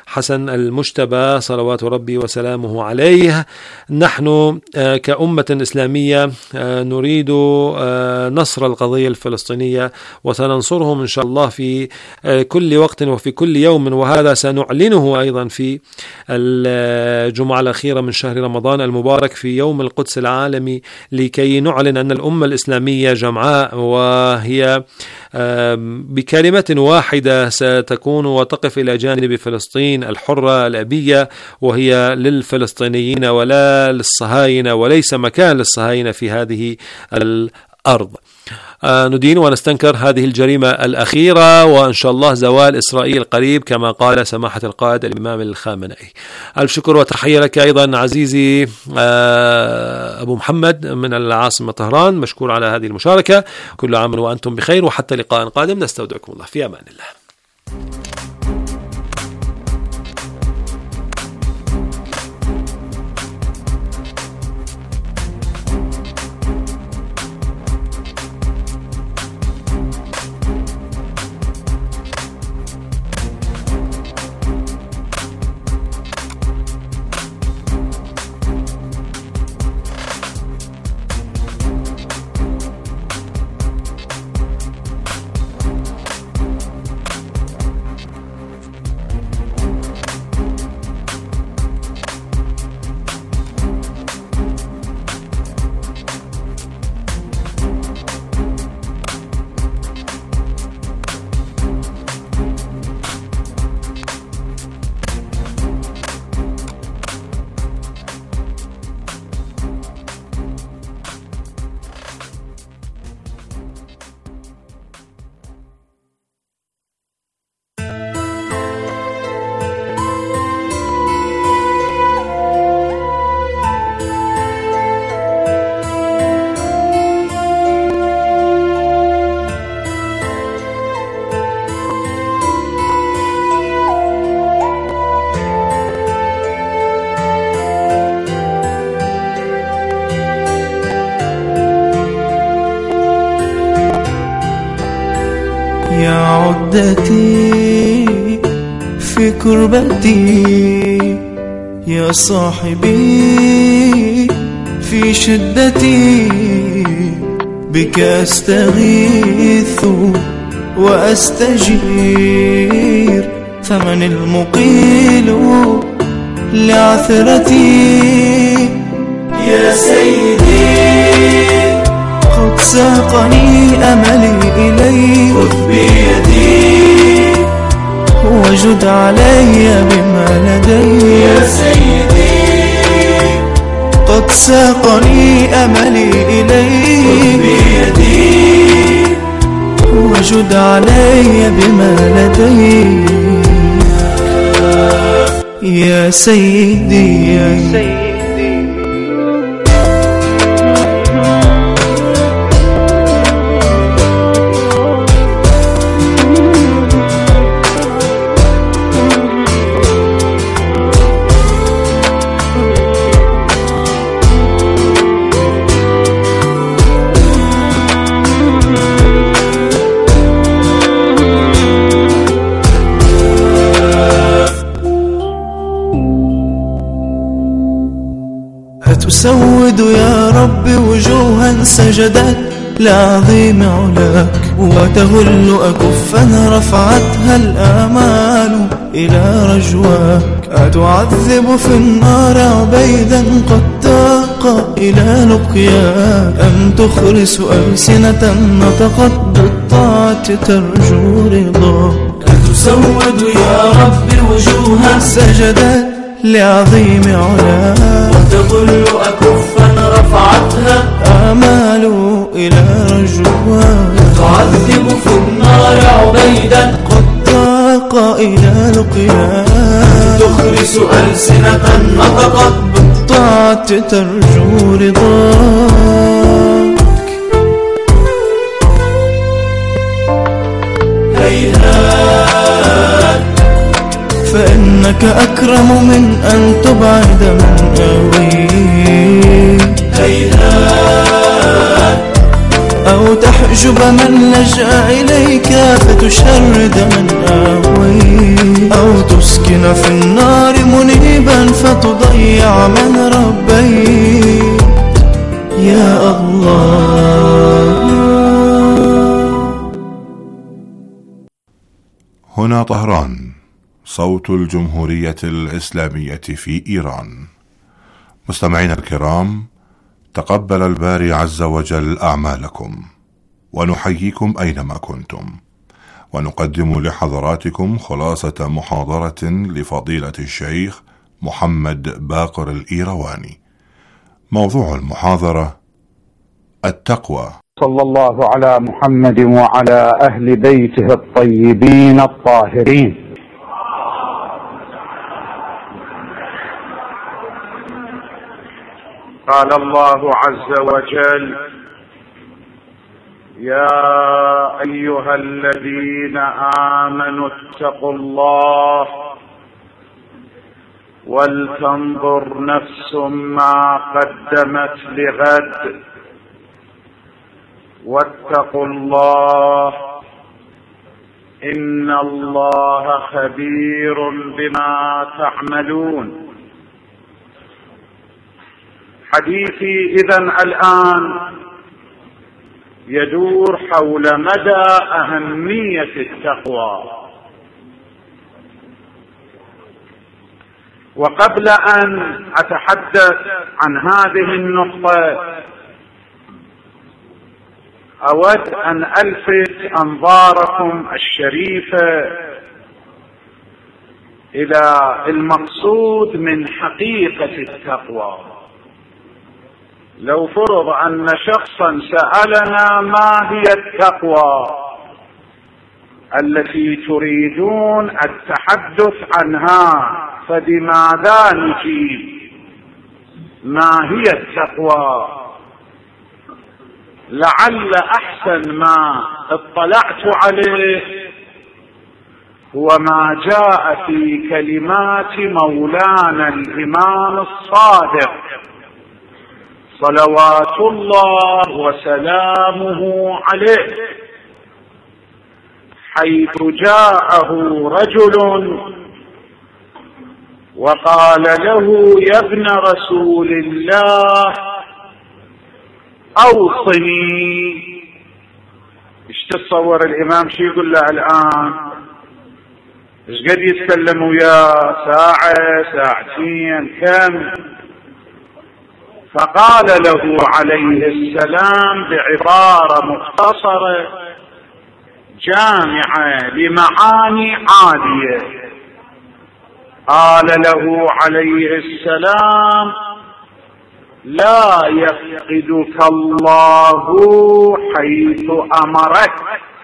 Speaker 6: حسن المجتبى صلوات ربي وسلامه عليه. نحن كأمة إسلامية نريد نصر القضية الفلسطينية، وسننصرهم إن شاء الله في كل وقت وفي كل يوم، وهذا سنعلنه أيضا في الجمعة الأخيرة من شهر رمضان المبارك في يوم القدس العالمي، لكي نعلن أن الأمة الإسلامية جمعاء، وهي بكلمة واحدة ستكون وتقف إلى جانب فلسطين الحرة الأبية، وهي للفلسطينيين ولا للصهاينة، وليس مكان للصهاينة في هذه الأرض. ندين ونستنكر هذه الجريمة الأخيرة، وإن شاء الله زوال إسرائيل قريب كما قال سماحة القائد الإمام الخامنئي. ألف شكر وتحية لك أيضا عزيزي أبو محمد من العاصمة طهران، مشكور على هذه المشاركة. كل عام وأنتم بخير، وحتى لقاء قادم نستودعكم الله في أمان الله.
Speaker 1: يا عدتي في كربتي، يا صاحبي في شدتي، بك أستغيث وأستجير، فمن المقيل لعثرتي؟ يا سيدي قد ساقني أملي إليك، خذ بيدي وجد علي بما لدي. يا سيدي قد ساقني أملي إليك، خذ بيدي وجد علي بما لدي. يا سيدي يا سيدي تسود يا رب وجوها سجدت لعظيم علاك، وتهل أكفا رفعتها الآمال إلى رجواك. أتعذب في النار عبيدا قد تاق إلى لقياك، أم تخرس ألسنة نطقت بالطاعة ترجو رضاك. أتسود يا رب وجوها سجدت لعظيم علاك، وتظل أكفا رفعتها آمال إلى رجواك. تعذب في النار عبيدا قد طاق إلى لقياك، تخرس ألسنة نطقت بالطاعة ترجو رضاك. هيهات فإنك أكرم من أن تبعد من آويك. هيهات أو تحجب من لجأ إليك فتشرد من آويك، أو تسكن تسكن في النار منيبا فتضيع من ربيت يا الله.
Speaker 2: هنا طهران، صوت الجمهورية الإسلامية في إيران. مستمعينا الكرام، تقبل الباري عز وجل أعمالكم، ونحييكم أينما كنتم، ونقدم لحضراتكم خلاصة محاضرة لفضيلة الشيخ محمد باقر الإيرواني. موضوع المحاضرة: التقوى.
Speaker 9: صلى الله على محمد وعلى أهل بيته الطيبين الطاهرين. قال الله عز وجل: يا أيها الذين آمنوا اتقوا الله ولتنظر نفس ما قدمت لغد واتقوا الله إن الله خبير بما تعملون. حديثي إذن الآن يدور حول مدى أهمية التقوى. وقبل أن أتحدث عن هذه النقطة أود أن ألفت أنظاركم الشريفة إلى المقصود من حقيقة التقوى. لو فرض أن شخصا سألنا ما هي التقوى التي تريدون التحدث عنها، فبماذا نجيب؟ ما هي التقوى؟ لعل أحسن ما اطلعت عليه هو ما جاء في كلمات مولانا الإمام الصادق صلوات الله وسلامه عليه، حيث جاءه رجل وقال له: يا ابن رسول الله أوصني. ايش تتصور الإمام شو يقول له الآن؟ ايش قد يتكلم وياه؟ ساعة، ساعتين، كم؟ فقال له عليه السلام بعبارة مختصرة جامعة لمعاني عالية، قال له عليه السلام: لا يفقدك الله حيث أمرك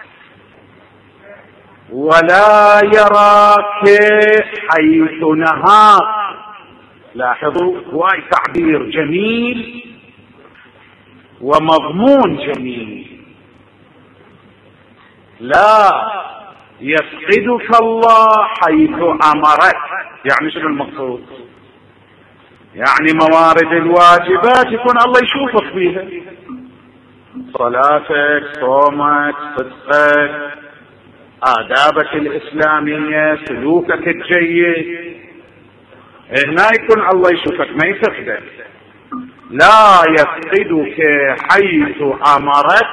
Speaker 9: ولا يراك حيث نهاك. لاحظوا، هواي تعبير جميل ومضمون جميل. لا يفقدك الله حيث أمرك، يعني شنو المقصود؟ يعني موارد الواجبات يكون الله يشوفك فيها، صلاتك، صومك، صدقك، آدابك الإسلامية، سلوكك الجيد، هنا يكون الله يشوفك ما يفقدك. لا يفقدك حيث أمرك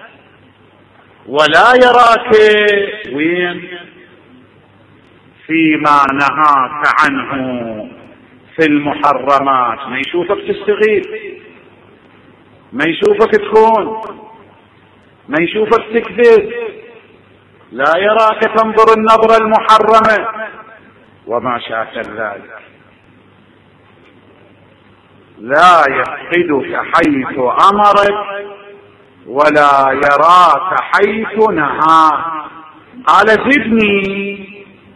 Speaker 9: ولا يراك وين؟ فيما نهاك عنه في المحرمات. ما يشوفك تستغيث، ما يشوفك تخون، ما يشوفك تكذب، لا يراك تنظر النظرة المحرمة وما شاكل ذلك. لا يفقدك حيث أمرك ولا يراك حيث نهاك. قال: زدني.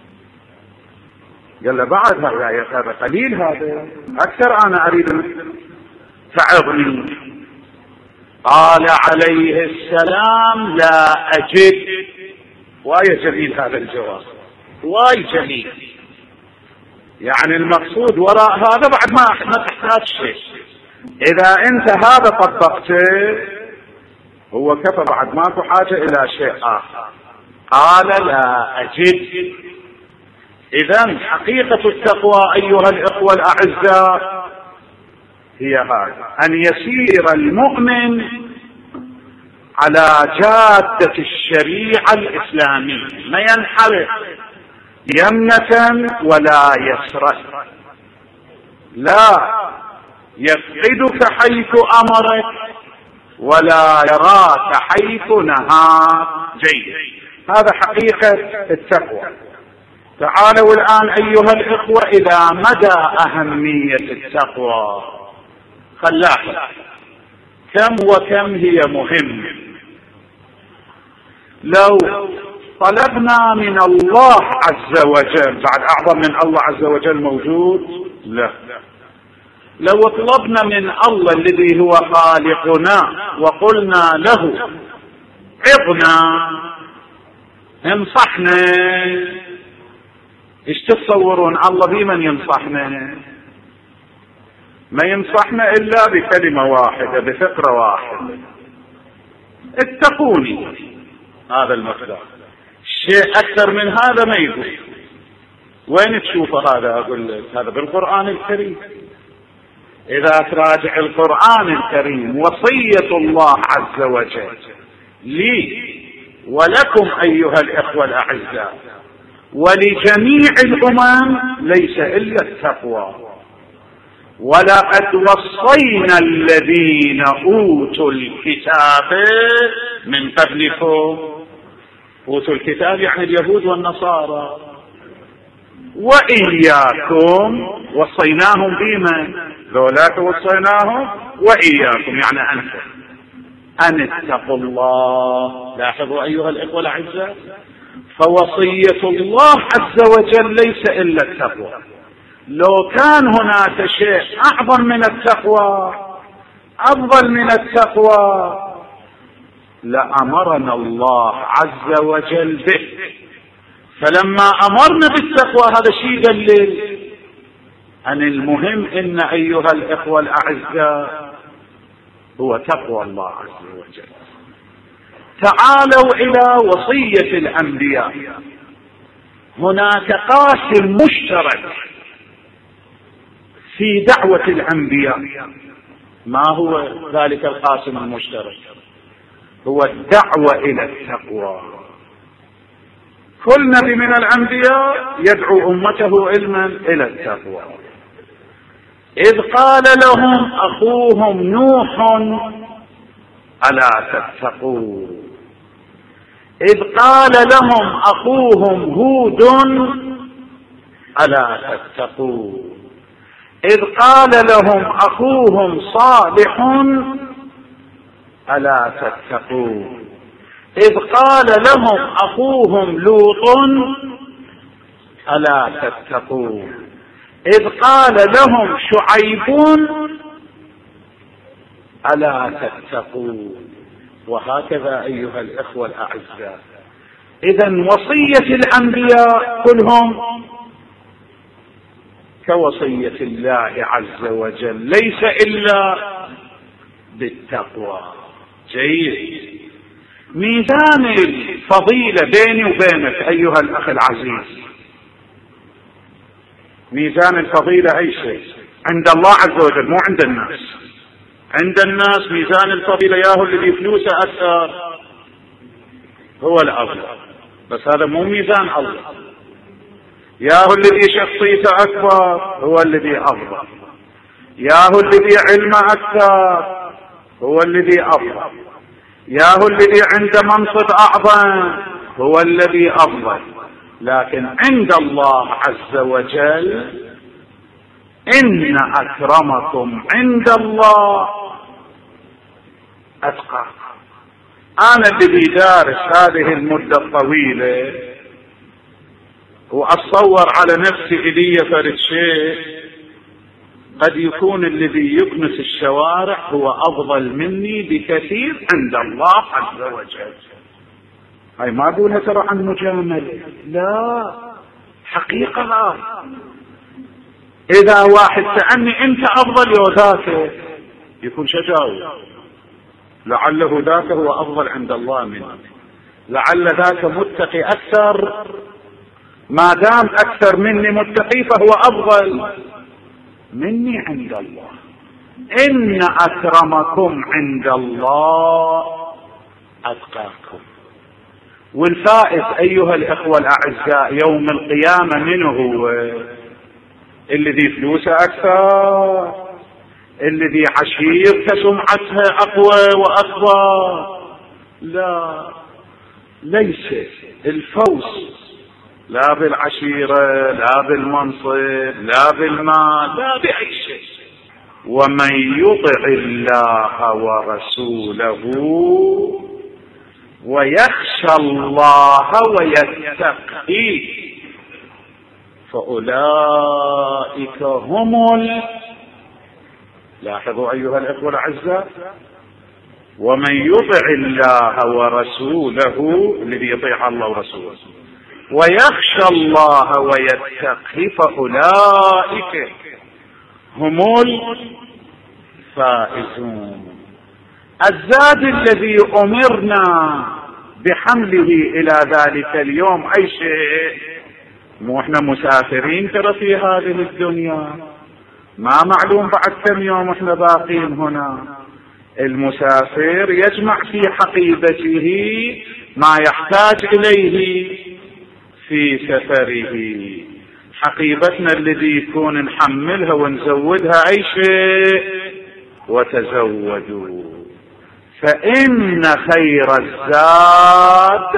Speaker 9: قال: بعد هذا قليل، هذا أكثر، أنا أريد تعظني. قال عليه السلام: لا أجد. واي جميل هذا الجواب، واي جميل. يعني المقصود وراء هذا بعد ما تحتاج شيء. إذا أنت هذا طبقته هو كفى، بعد ماكو حاجة إلى شيء آخر. قال: لا أجد إذن حقيقة التقوى أيها الإخوة الأعزاء هي هذا: أن يسير المؤمن على جادة الشريعة الإسلامية، ما ينحرف يمنة ولا يسرا، لا يفقدك حيث أمرك ولا يراك حيث نهاك. جيد، هذا حقيقة التقوى. تعالوا الآن أيها الإخوة إلى مدى أهمية التقوى. خلاها كم وكم هي مهمة. لو طلبنا من الله عز وجل، بعد أعظم من الله عز وجل موجود؟ لا. لو طلبنا من الله الذي هو خالقنا وقلنا له عظنا انصحنا، ايش تتصورون الله بمن ينصحنا؟ ما ينصحنا إلا بكلمة واحدة، بفكرة واحدة: اتقوني. هذا المقدار، شيء أكثر من هذا ما يقول. وين تشوف هذا؟ أقول لك هذا بالقرآن الكريم. إذا تراجع القرآن الكريم وصية الله عز وجل لي ولكم أيها الإخوة الأعزاء ولجميع الأمم ليس إلا التقوى. ولقد وصينا الذين أوتوا الكتاب من قبلكم. أوتوا الكتاب يعني اليهود والنصارى. وإياكم وصيناهم بمن؟ ذولاك وصيناهم وإياكم يعني أنتم أن اتقوا الله. لاحظوا أيها الإخوة الأعزاء، فوصية الله عز وجل ليس إلا التقوى. لو كان هناك شيء أعظم من التقوى أفضل من التقوى لأمرنا الله عز وجل به. فلما أمرنا بالتقوى هذا شيء دليل أن المهم إن أيها الإخوة الأعزاء هو تقوى الله عز وجل. تعالوا إلى وصية الأنبياء. هناك قاسم مشترك في دعوة الأنبياء. ما هو ذلك القاسم المشترك؟ هو الدعوة إلى التقوى. كل نبي من الأنبياء يدعو أمته إلى التقوى. إذ قال لهم أخوهم نوح ألا تتقون. إذ قال لهم أخوهم هود ألا تتقون. إذ قال لهم أخوهم صالح ألا تتقون. إذ قال لهم أخوهم لوط ألا تتقون. إذ قال لهم شعيب ألا تتقون. وهكذا أيها الإخوة الأعزاء. إذن وصية الأنبياء كلهم كوصية الله عز وجل، ليس إلا بالتقوى. جيد. ميزان الفضيلة بيني وبينك أيها الأخ العزيز، ميزان الفضيلة أي شيء عند الله عز وجل، مو عند الناس. عند الناس ميزان الفضيلة ياهو الذي فلوسه أكثر هو الأفضل، بس هذا مو ميزان الله. ياهو الذي شخصيته أكبر هو الذي أفضل، ياهو الذي علمه أكثر هو الذي أفضل، ياهو الذي عنده منصب أعظم هو الذي أفضل. لكن عند الله عز وجل إن أكرمكم عند الله أتقاكم. أنا الذي دارس هذه المدة الطويلة وأتصور على نفسي إلي فرد شيء، قد يكون الذي يكنس الشوارع هو أفضل مني بكثير عند الله عز وجل. هاي ما أقولها ترى عن مجاملة، لا، حقيقة. إذا واحد سألني أنت أفضل يا ذاك، يكون شجاوي، لعله ذاك هو أفضل عند الله منك، لعل ذاك متقي أكثر، ما دام أكثر مني متقي فهو أفضل مني عند الله. إن أكرمكم عند الله أتقاكم. والفائز أيها الإخوة الأعزاء يوم القيامة منه هو؟ الذي فلوسه أكثر، الذي عشيرته سمعتها أقوى وأكبر. لا، ليس الفوز لا بالعشيرة، لا بالمنصب، لا بالمال، لا بأي شيء. ومن يطع الله ورسوله ويخشى الله ويتقي فأولئك هم لاحظوا أيها الأخوة الأعزاء، ومن يطع الله ورسوله، الذي يطيع الله ورسوله، ويخشى الله ويتقي فأولئك هم الفائزون. الزاد الذي أمرنا بحمله إلى ذلك اليوم أي شيء؟ مو احنا مسافرين ترى في هذه الدنيا، ما معلوم بعد كم يوم احنا باقين هنا. المسافر يجمع في حقيبته ما يحتاج إليه في سفره. حقيبتنا الذي يكون نحملها ونزودها أي شيء، وتزودوا فإن خير الزاد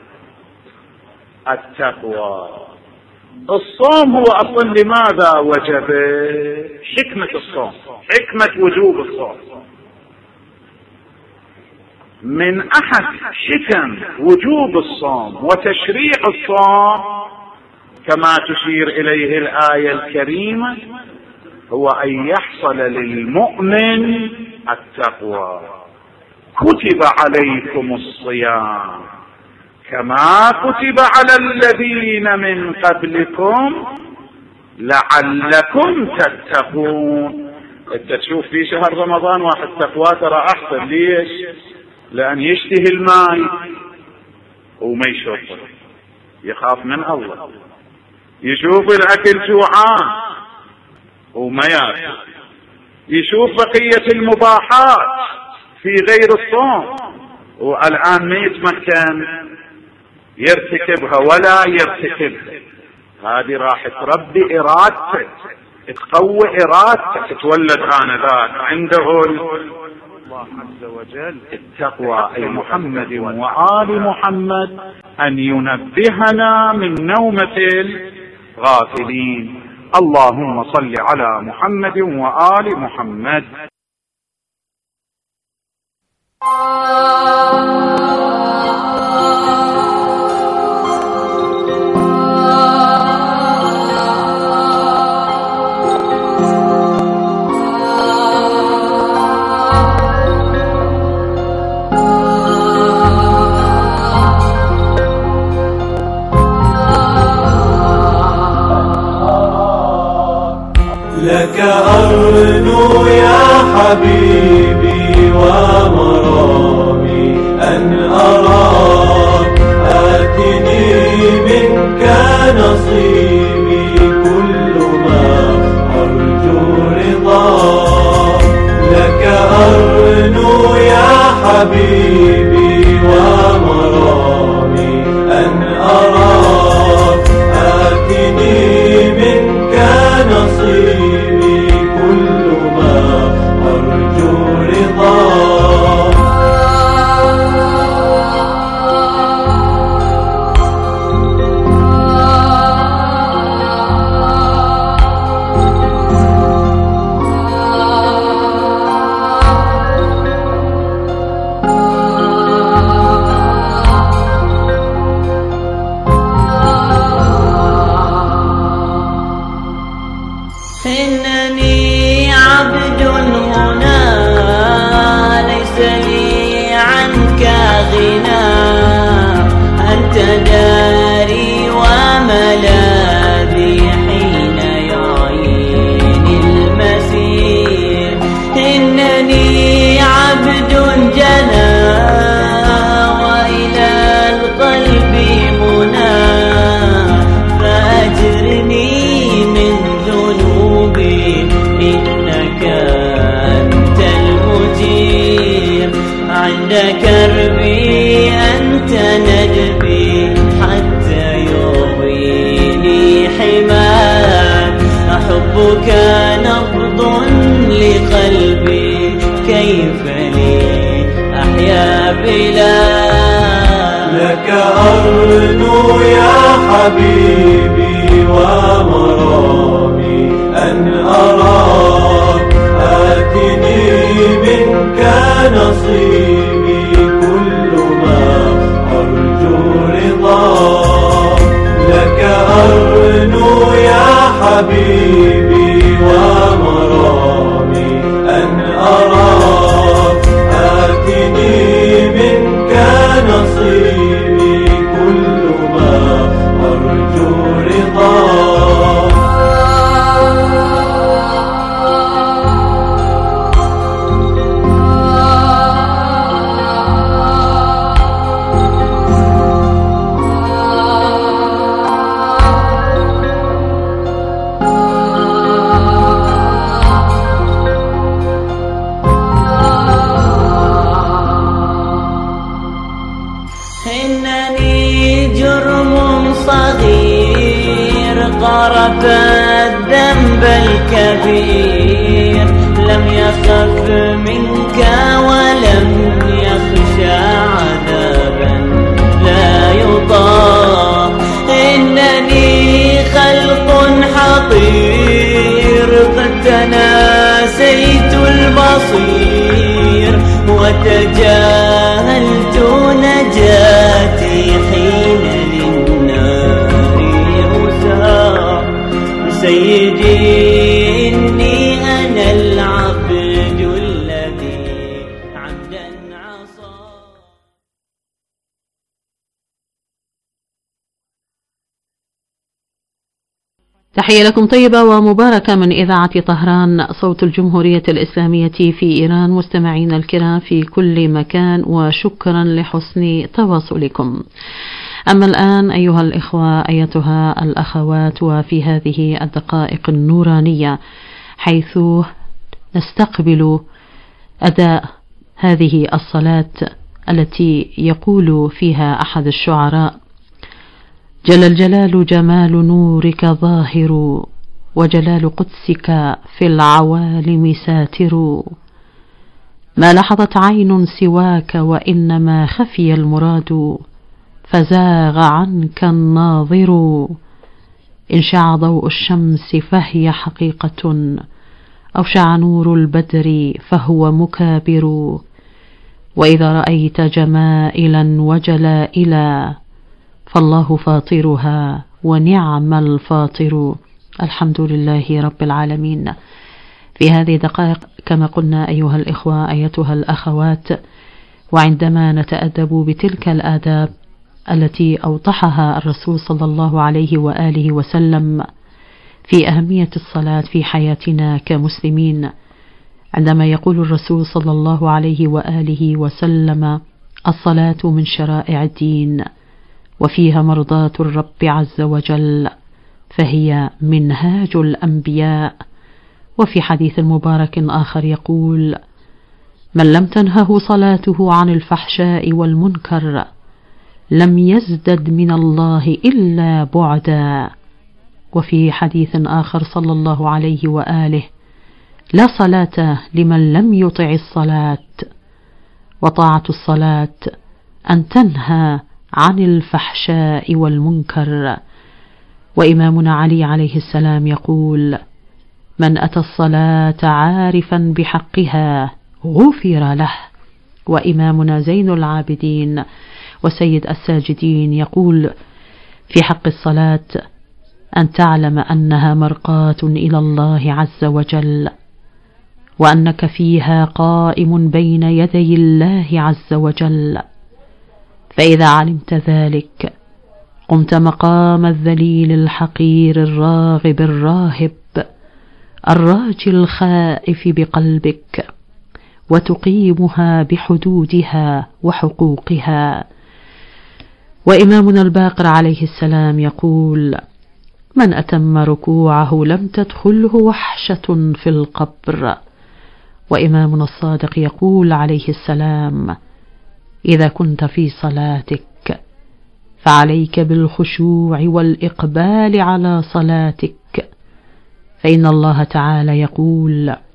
Speaker 9: التقوى. الصوم هو أصلا لماذا وجب؟ حكمة الصوم، حكمة وجوب الصوم. من أحد حكم وجوب الصوم وتشريع الصوم كما تشير إليه الآية الكريمة هو أن يحصل للمؤمن التقوى. كتب عليكم الصيام كما كتب على الذين من قبلكم لعلكم تتقون. انت تشوف في شهر رمضان واحد تقوى ترى أحسن. ليش؟ لأن يشتهي الماء وما يشرب، يخاف من الله. يشوف الأكل جوعان وما يأكل، يشوف بقية المباحات في غير الصوم والآن ما يتمكن يرتكبها ولا يرتكبها. هذه راح تربي إرادتك، تقوي إرادتك، تتولد آنذاك عنده الله عز وجل التقوى. أي محمد وآل محمد أن ينبهنا من نومة الغافلين. اللهم صل على محمد وآل محمد.
Speaker 1: لك أرنو يا حبيبي ومرامي أن أراك، آتني منك نصيبي كل ما أرجو رضاك. لك أرنو يا حبيبي ومرامي أن أراك، آتني منك نصيبي كل ما أرجو رضاك.
Speaker 10: عند كربي أنت ندبي حتى يرويني حماك. أحبك نبض لقلبي كيف لي أحيا بلاك.
Speaker 1: لك أرنو يا حبيبي ومرامي أن أراك. آتني منك نصيبي كل ما أرجو رضاك. لك أرنو يا حبيبي ومرامي أن أراك. آتني منك نصيبي كل ما أرجو رضاك.
Speaker 10: قارب الذنب الكبير لم يخف منك ولم يخشى عذابا لا يطاق. إنني خلق حقير قد تناسيت البصير وتجاهلت نجاتي حين سيدي إني أنا العبد الذي عمدا عصى.
Speaker 11: تحية لكم طيبة ومباركة من إذاعة طهران صوت الجمهورية الإسلامية في إيران. مستمعين الكرام في كل مكان وشكرا لحسن تواصلكم. أما الآن أيها الإخوة أيتها الأخوات وفي هذه الدقائق النورانية حيث نستقبل أداء هذه الصلاة التي يقول فيها أحد الشعراء: جل الجلال جمال نورك ظاهر وجلال قدسك في العوالم ساتر. ما لحظت عين سواك وإنما خفي المراد فزاغ عنك الناظر. إن شع ضوء الشمس فهي حقيقة أو شع نور البدر فهو مكابر. وإذا رأيت جمائلا وجلائلا فالله فاطرها ونعم الفاطر. الحمد لله رب العالمين. في هذه الدقائق كما قلنا أيها الإخوة أيتها الأخوات، وعندما نتأدب بتلك الآداب التي أوضحها الرسول صلى الله عليه وآله وسلم في أهمية الصلاة في حياتنا كمسلمين، عندما يقول الرسول صلى الله عليه وآله وسلم: الصلاة من شرائع الدين وفيها مرضاة الرب عز وجل فهي منهاج الأنبياء. وفي حديث مبارك آخر يقول: من لم تنهه صلاته عن الفحشاء والمنكر لم يزدد من الله إلا بعدا. وفي حديث آخر صلى الله عليه وآله: لا صلاة لمن لم يطع الصلاة. وطاعة الصلاة أن تنهى عن الفحشاء والمنكر. وإمامنا علي عليه السلام يقول: من أتى الصلاة عارفا بحقها غفر له. وإمامنا زين العابدين وسيد الساجدين يقول في حق الصلاة: أن تعلم أنها مرقاة إلى الله عز وجل، وأنك فيها قائم بين يدي الله عز وجل. فإذا علمت ذلك قمت مقام الذليل الحقير الراغب الراهب الراجي الخائف بقلبك، وتقيمها بحدودها وحقوقها. وإمامنا الباقر عليه السلام يقول: من أتم ركوعه لم تدخله وحشة في القبر. وإمامنا الصادق يقول عليه السلام: إذا كنت في صلاتك فعليك بالخشوع والإقبال على صلاتك، فإن الله تعالى يقول: